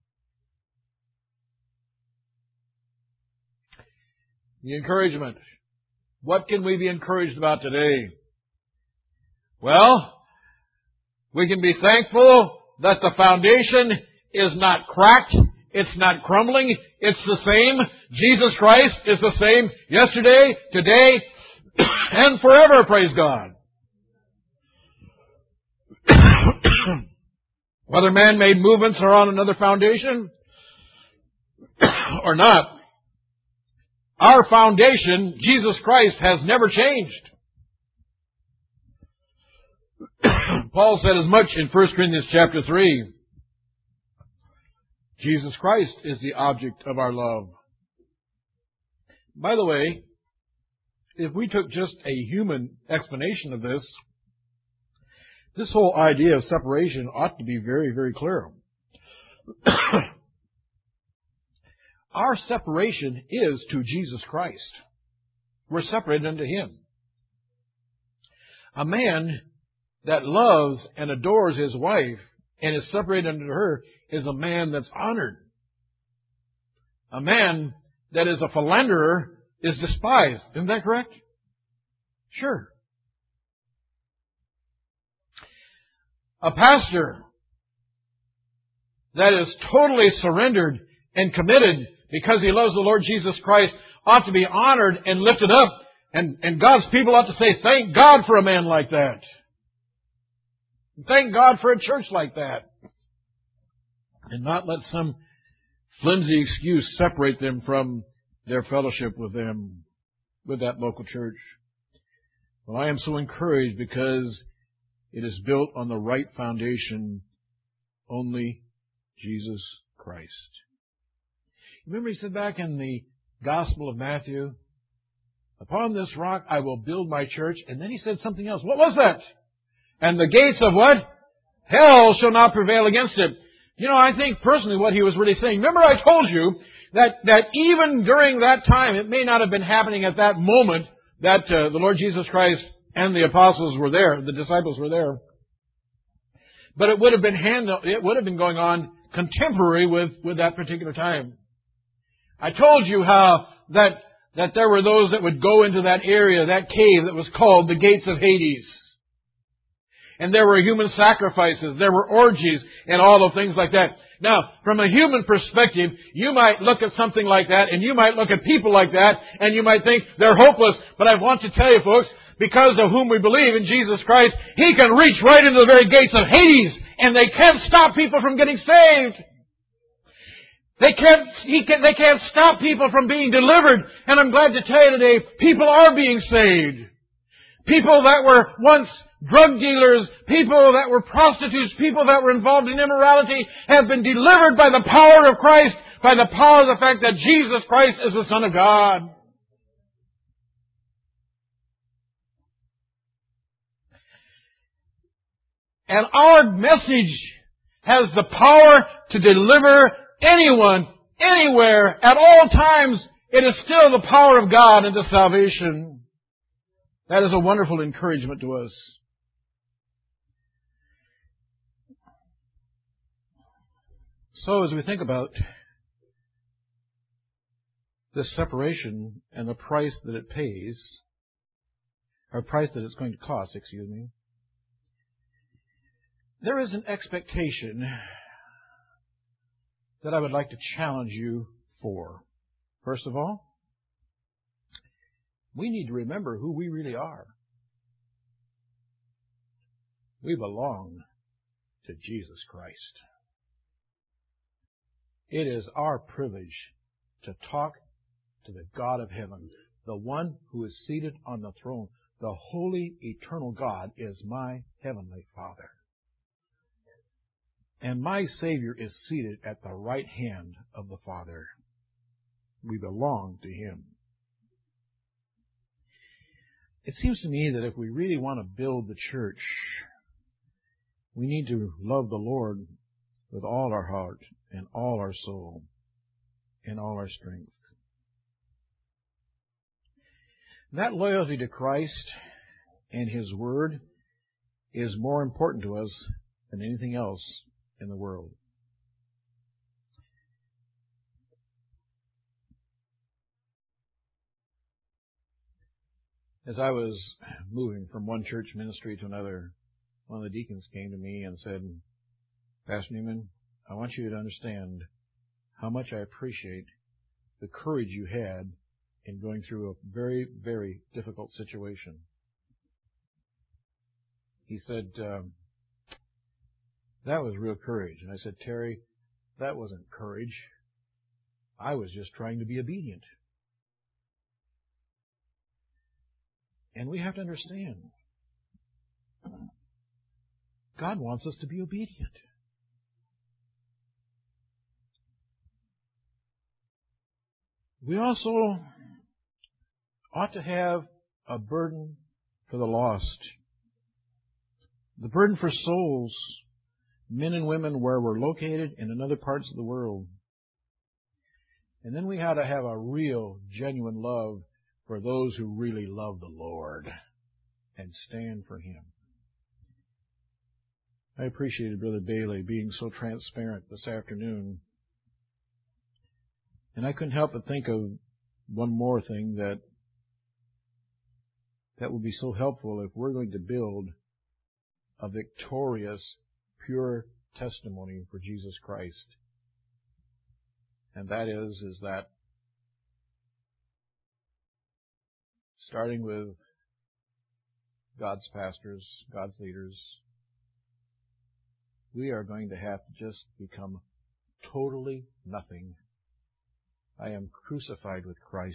A: The encouragement. What can we be encouraged about today? Well, we can be thankful that the foundation is not cracked. It's not crumbling. It's the same. Jesus Christ is the same yesterday, today, and forever, praise God. Whether man-made movements are on another foundation or not, our foundation, Jesus Christ, has never changed. Paul said as much in First Corinthians chapter three. Jesus Christ is the object of our love. By the way, if we took just a human explanation of this, this whole idea of separation ought to be very, very clear. Our separation is to Jesus Christ. We're separated unto Him. A man that loves and adores his wife and is separated unto her is a man that's honored. A man that is a philanderer is despised. Isn't that correct? Sure. A pastor that is totally surrendered and committed because he loves the Lord Jesus Christ ought to be honored and lifted up. And, and God's people ought to say, thank God for a man like that. Thank God for a church like that. And not let some flimsy excuse separate them from their fellowship with them, with that local church. Well, I am so encouraged because it is built on the right foundation, only Jesus Christ. Remember he said back in the Gospel of Matthew, upon this rock I will build my church. And then he said something else. What was that? And the gates of what? Hell shall not prevail against it. You know, I think personally what he was really saying, remember I told you that, that even during that time, it may not have been happening at that moment that uh, the Lord Jesus Christ and the apostles were there, the disciples were there. But it would have been handled, it would have been going on contemporary with, with that particular time. I told you how that, that there were those that would go into that area, that cave that was called the gates of Hades. And there were human sacrifices, there were orgies, and all of things like that. Now, from a human perspective, you might look at something like that, and you might look at people like that, and you might think they're hopeless. But I want to tell you, folks, because of whom we believe in Jesus Christ, He can reach right into the very gates of Hades, and they can't stop people from getting saved. They can't, he can, they can't stop people from being delivered. And I'm glad to tell you today, people are being saved. People that were once drug dealers, people that were prostitutes, people that were involved in immorality have been delivered by the power of Christ, by the power of the fact that Jesus Christ is the Son of God. And our message has the power to deliver anyone, anywhere, at all times. It is still the power of God into salvation. That is a wonderful encouragement to us. So as we think about this separation and the price that it pays, or price that it's going to cost, excuse me, there is an expectation that I would like to challenge you for. First of all, we need to remember who we really are. We belong to Jesus Christ. It is our privilege to talk to the God of heaven, the one who is seated on the throne. The holy, eternal God is my heavenly Father. And my Savior is seated at the right hand of the Father. We belong to Him. It seems to me that if we really want to build the church, we need to love the Lord with all our heart and all our soul and all our strength. That loyalty to Christ and His Word is more important to us than anything else in the world. As I was moving from one church ministry to another, one of the deacons came to me and said, Pastor Newman, I want you to understand how much I appreciate the courage you had in going through a very, very difficult situation. He said, um, that was real courage. And I said, Terry, that wasn't courage. I was just trying to be obedient. And we have to understand, God wants us to be obedient. We also ought to have a burden for the lost. The burden for souls, men and women where we're located and in other parts of the world. And then we ought to have a real, genuine love for those who really love the Lord and stand for Him. I appreciated Brother Bailey being so transparent this afternoon. And I couldn't help but think of one more thing that that would be so helpful if we're going to build a victorious, pure testimony for Jesus Christ. And that is, is that starting with God's pastors, God's leaders, we are going to have to just become totally nothing. I am crucified with Christ.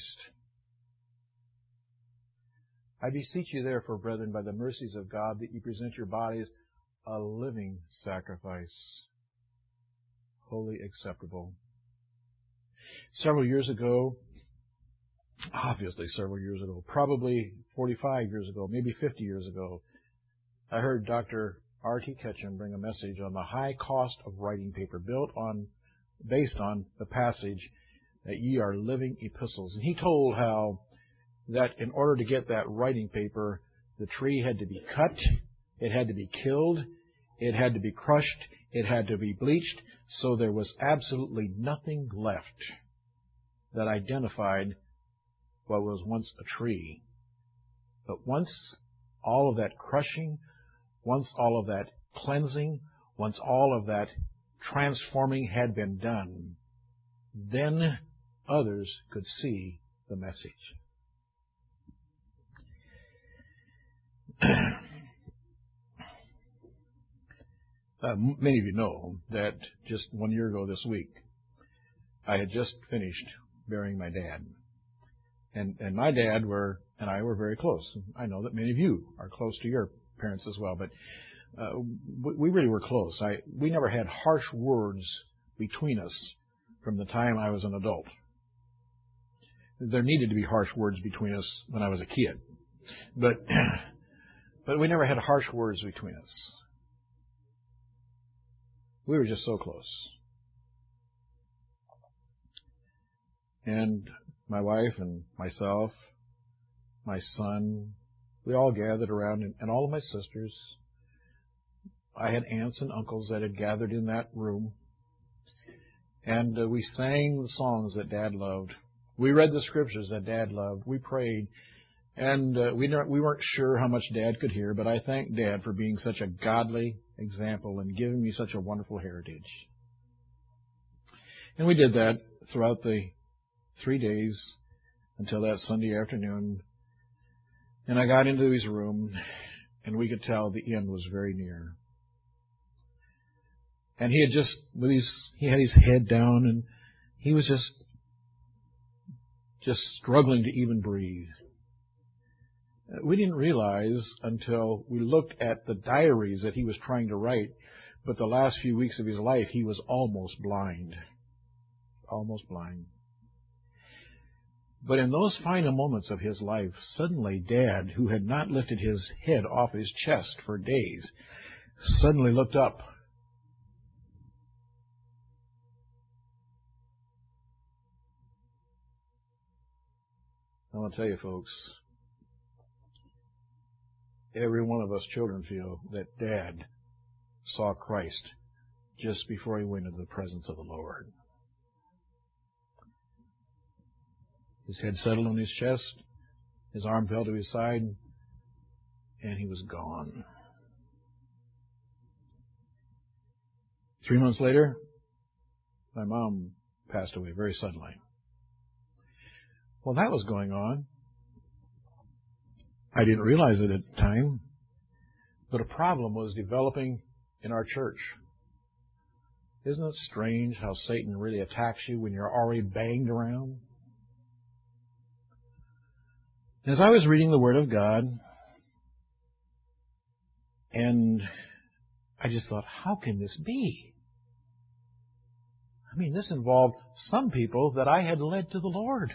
A: I beseech you therefore, brethren, by the mercies of God, that you present your bodies a living sacrifice, wholly acceptable. Several years ago, obviously several years ago, probably forty-five years ago, maybe fifty years ago, I heard Doctor R T Ketchum bring a message on the high cost of writing paper, built on, based on the passage that ye are living epistles. And he told how that in order to get that writing paper, the tree had to be cut, it had to be killed, it had to be crushed, it had to be bleached, so there was absolutely nothing left that identified what was once a tree. But once all of that crushing, once all of that cleansing, once all of that transforming had been done, then others could see the message. uh, many of you know that just one year ago this week, I had just finished burying my dad. And and my dad were and I were very close. I know that many of you are close to your parents as well, but uh, we really were close. I we never had harsh words between us from the time I was an adult. There needed to be harsh words between us when I was a kid, but but we never had harsh words between us. We were just so close. And my wife and myself, my son, we all gathered around, and, and all of my sisters. I had aunts and uncles that had gathered in that room. And uh, we sang the songs that Dad loved. We read the scriptures that Dad loved. We prayed. And uh, we, we weren't sure how much Dad could hear, but I thank Dad for being such a godly example and giving me such a wonderful heritage. And we did that throughout the three days until that Sunday afternoon. And I got into his room, and we could tell the end was very near. And he had just, with his, he had his head down, and he was just, just struggling to even breathe. We didn't realize until we looked at the diaries that he was trying to write But the last few weeks of his life, he was almost blind. Almost blind. But in those final moments of his life, suddenly Dad, who had not lifted his head off his chest for days, suddenly looked up. I want to tell you, folks, every one of us children feel that Dad saw Christ just before he went into the presence of the Lord. His head settled on his chest, his arm fell to his side, and he was gone. Three months later, my mom passed away very suddenly. Well, that was going on. I didn't realize it at the time, but a problem was developing in our church. Isn't it strange how Satan really attacks you when you're already banged around? As I was reading the Word of God, and I just thought, how can this be? I mean, this involved some people that I had led to the Lord.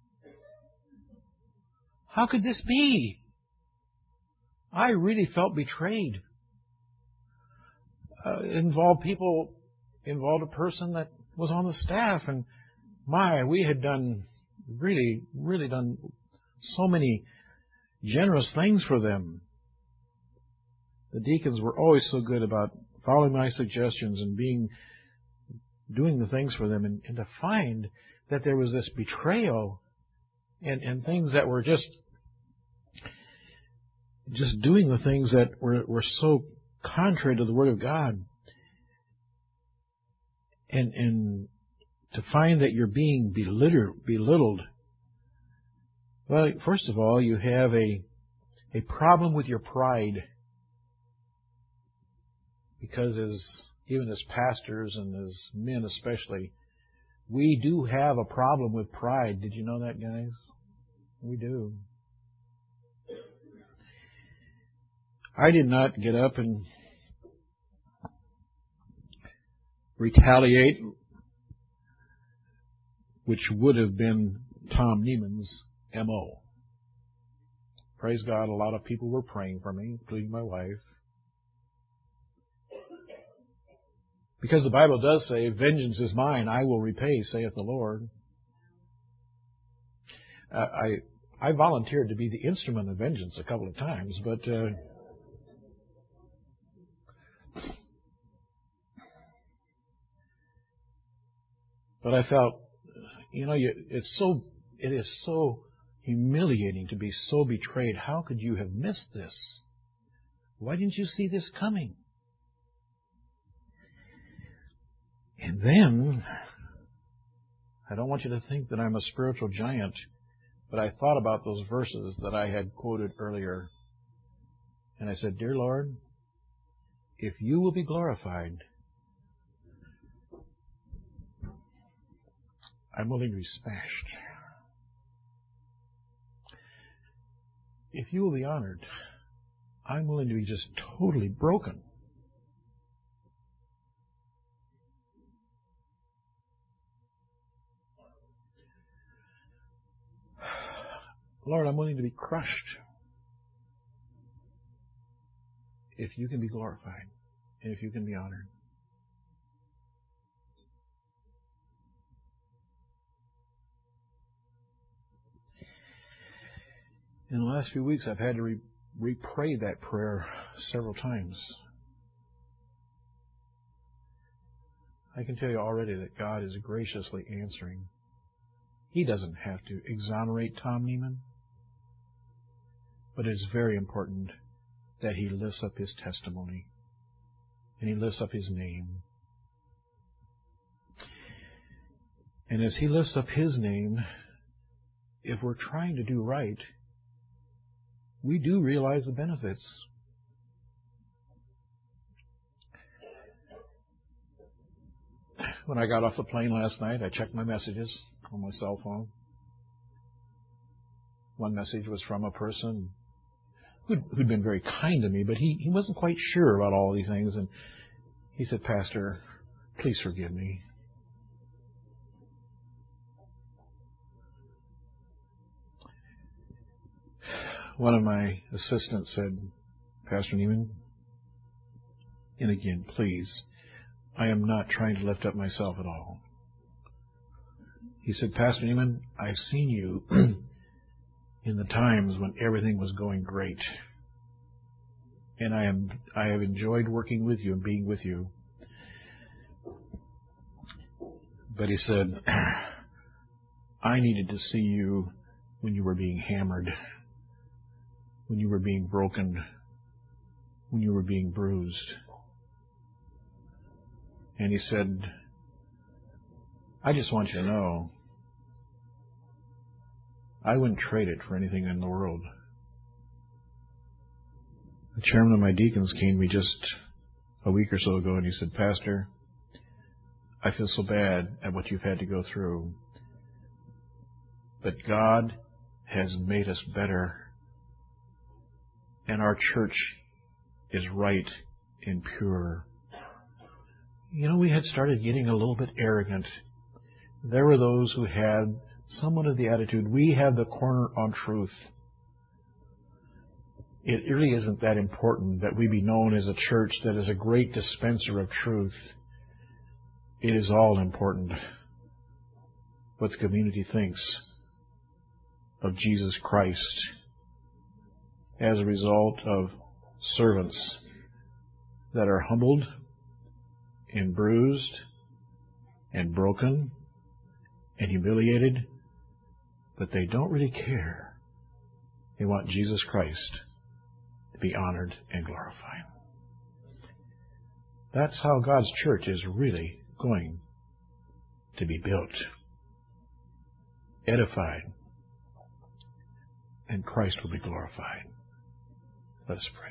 A: How could this be? I really felt betrayed. Uh, it involved people, involved a person that was on the staff, and my, we had done, really, really done so many generous things for them. The deacons were always so good about following my suggestions and being, doing the things for them, and, and to find that there was this betrayal and, and things that were just, just doing the things that were, were so contrary to the Word of God. And, and to find that you're being belittled, belittled. Well, first of all, you have a, a problem with your pride. Because as, even as pastors and as men especially, we do have a problem with pride. Did you know that, guys? We do. I did not get up and retaliate, which would have been Tom Neiman's M O. Praise God, a lot of people were praying for me, including my wife. Because the Bible does say, vengeance is mine, I will repay, saith the Lord. Uh, I I volunteered to be the instrument of vengeance a couple of times, but uh, but I felt, you know, you, it's so it is so humiliating to be so betrayed. How could you have missed this? Why didn't you see this coming? And then, I don't want you to think that I'm a spiritual giant, but I thought about those verses that I had quoted earlier. And I said, Dear Lord, if you will be glorified, I'm willing to be smashed. If you will be honored, I'm willing to be just totally broken. Lord, I'm willing to be crushed if you can be glorified and if you can be honored. In the last few weeks, I've had to re- re-pray that prayer several times. I can tell you already that God is graciously answering. He doesn't have to exonerate Tom Neiman, but it is very important that he lifts up his testimony and he lifts up his name. And as he lifts up his name, if we're trying to do right, we do realize the benefits. When I got off the plane last night, I checked my messages on my cell phone. One message was from a person who'd, who'd been very kind to me, but he, he wasn't quite sure about all these things. And He said, Pastor, please forgive me. One of my assistants said, Pastor Neiman, and again, please, I am not trying to lift up myself at all. He said, Pastor Neiman, I've seen you in the times when everything was going great. And I am I have enjoyed working with you and being with you. But he said, I needed to see you when you were being hammered, when you were being broken, when you were being bruised. And he said, I just want you to know, I wouldn't trade it for anything in the world. The chairman of my deacons came to me just a week or so ago, and he said, Pastor, I feel so bad at what you've had to go through, but God has made us better, and our church is right and pure. You know, we had started getting a little bit arrogant. There were those who had somewhat of the attitude, we have the corner on truth. It really isn't that important that we be known as a church that is a great dispenser of truth. It is all important what the community thinks of Jesus Christ as a result of servants that are humbled and bruised and broken and humiliated, but they don't really care. They want Jesus Christ to be honored and glorified. That's how God's church is really going to be built, edified, and Christ will be glorified. Let us pray.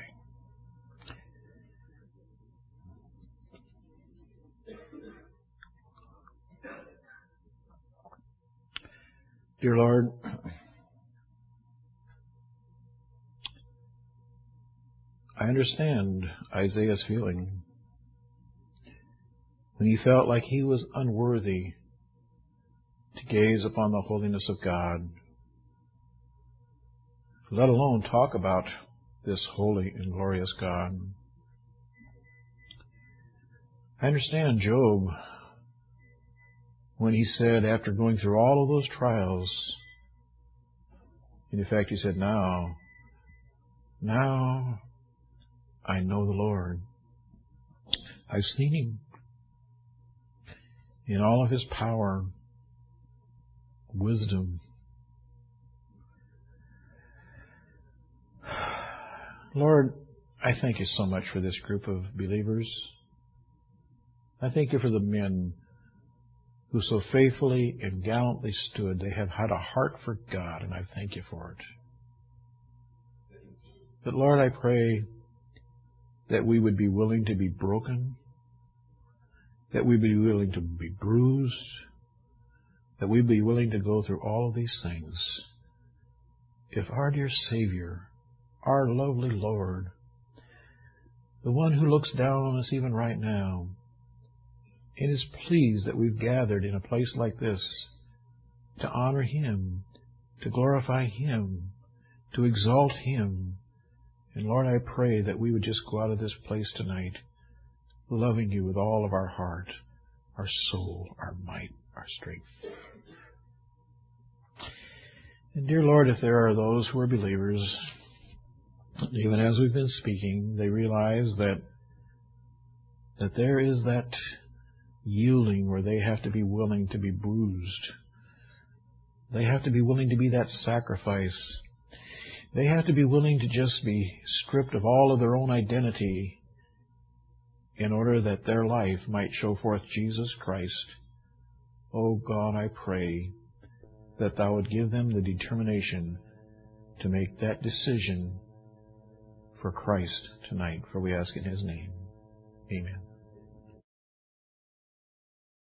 A: Dear Lord, I understand Isaiah's feeling when he felt like he was unworthy to gaze upon the holiness of God, let alone talk about this holy and glorious God. I understand Job when he said, after going through all of those trials, and in fact he said, now, now I know the Lord. I've seen Him in all of His power, wisdom. Lord, I thank You so much for this group of believers. I thank You for the men who so faithfully and gallantly stood. They have had a heart for God, and I thank You for it. But Lord, I pray that we would be willing to be broken, that we'd be willing to be bruised, that we'd be willing to go through all of these things. If our dear Savior, our lovely Lord, the one who looks down on us even right now, and is pleased that we've gathered in a place like this to honor Him, to glorify Him, to exalt Him. And Lord, I pray that we would just go out of this place tonight loving You with all of our heart, our soul, our might, our strength. And dear Lord, if there are those who are believers, even as we've been speaking, they realize that that there is that yielding where they have to be willing to be bruised. They have to be willing to be that sacrifice. They have to be willing to just be stripped of all of their own identity in order that their life might show forth Jesus Christ. Oh God, I pray that Thou would give them the determination to make that decision for Christ tonight, for we ask in His name. Amen.